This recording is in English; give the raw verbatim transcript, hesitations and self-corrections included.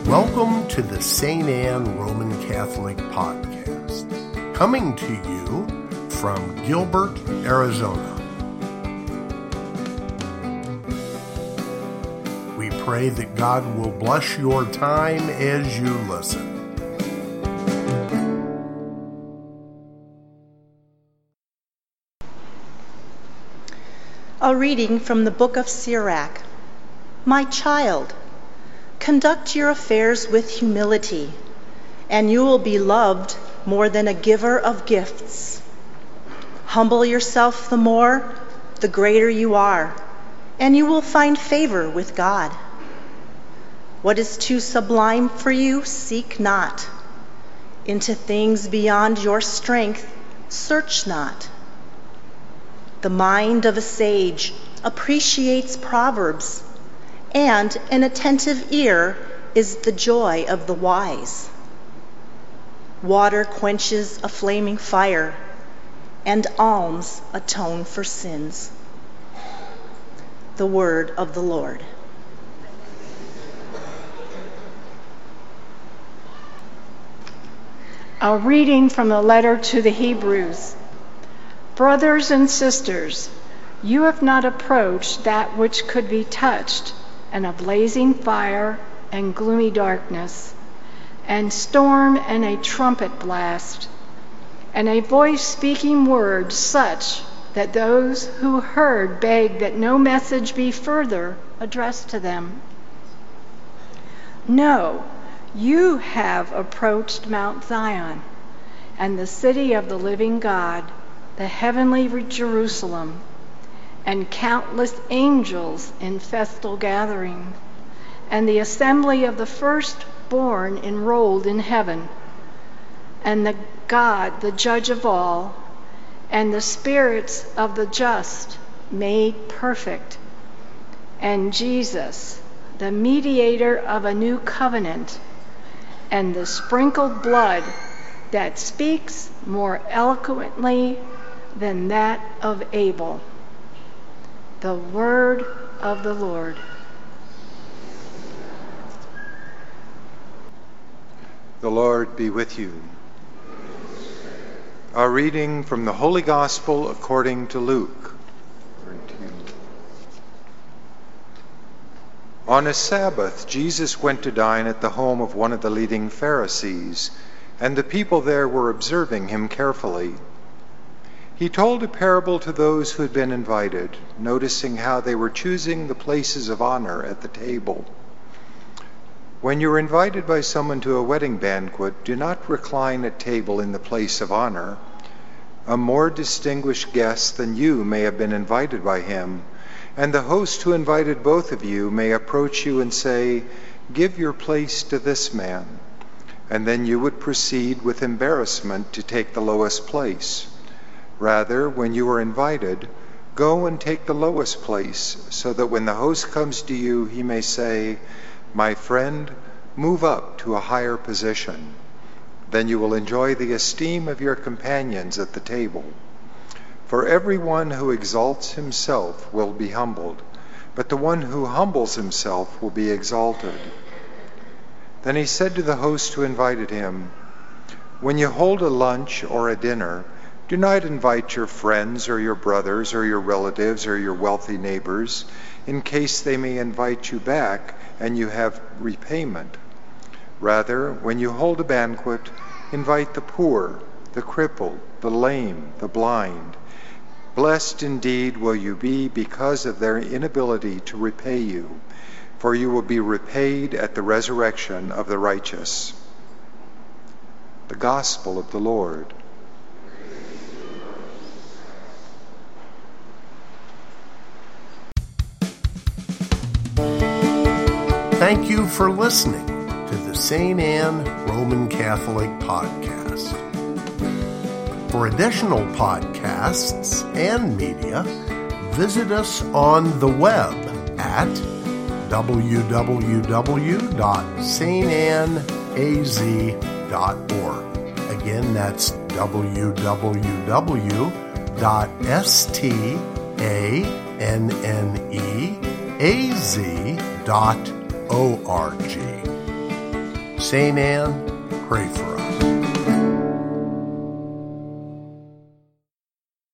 Welcome to the Saint Anne Roman Catholic Podcast, coming to you from Gilbert, Arizona. We pray that God will bless your time as you listen. A reading from the book of Sirach. My child, conduct your affairs with humility, and you will be loved more than a giver of gifts. Humble yourself the more, the greater you are, and you will find favor with God. What is too sublime for you, seek not. Into things beyond your strength, search not. The mind of a sage appreciates proverbs, and an attentive ear is the joy of the wise. Water quenches a flaming fire, and alms atone for sins. The word of the Lord. A reading from the letter to the Hebrews. Brothers and sisters, you have not approached that which could be touched, and a blazing fire and gloomy darkness, and storm and a trumpet blast, and a voice speaking words such that those who heard begged that no message be further addressed to them. No, you have approached Mount Zion, and the city of the living God, the heavenly Jerusalem, and countless angels in festal gathering, and the assembly of the firstborn enrolled in heaven, and the God, the judge of all, and the spirits of the just made perfect, and Jesus, the mediator of a new covenant, and the sprinkled blood that speaks more eloquently than that of Abel. The word of the Lord. The Lord be with you. A reading from the Holy Gospel according to Luke. On a Sabbath, Jesus went to dine at the home of one of the leading Pharisees, and the people there were observing him carefully. He told a parable to those who had been invited, noticing how they were choosing the places of honor at the table. When you are invited by someone to a wedding banquet, do not recline at table in the place of honor. A more distinguished guest than you may have been invited by him, and the host who invited both of you may approach you and say, "Give your place to this man," and then you would proceed with embarrassment to take the lowest place. Rather, when you are invited, go and take the lowest place, so that when the host comes to you, he may say, "My friend, move up to a higher position." Then you will enjoy the esteem of your companions at the table. For everyone who exalts himself will be humbled, but the one who humbles himself will be exalted. Then he said to the host who invited him, "When you hold a lunch or a dinner, do not invite your friends or your brothers or your relatives or your wealthy neighbors, in case they may invite you back and you have repayment. Rather, when you hold a banquet, invite the poor, the crippled, the lame, the blind. Blessed indeed will you be because of their inability to repay you, for you will be repaid at the resurrection of the righteous." The Gospel of the Lord. Thank you for listening to the Saint Anne Roman Catholic Podcast. For additional podcasts and media, visit us on the web at w w w dot s t anne a z dot org. Again, that's w w w dot s t a n n e a z dot org. Saint Anne, pray for us.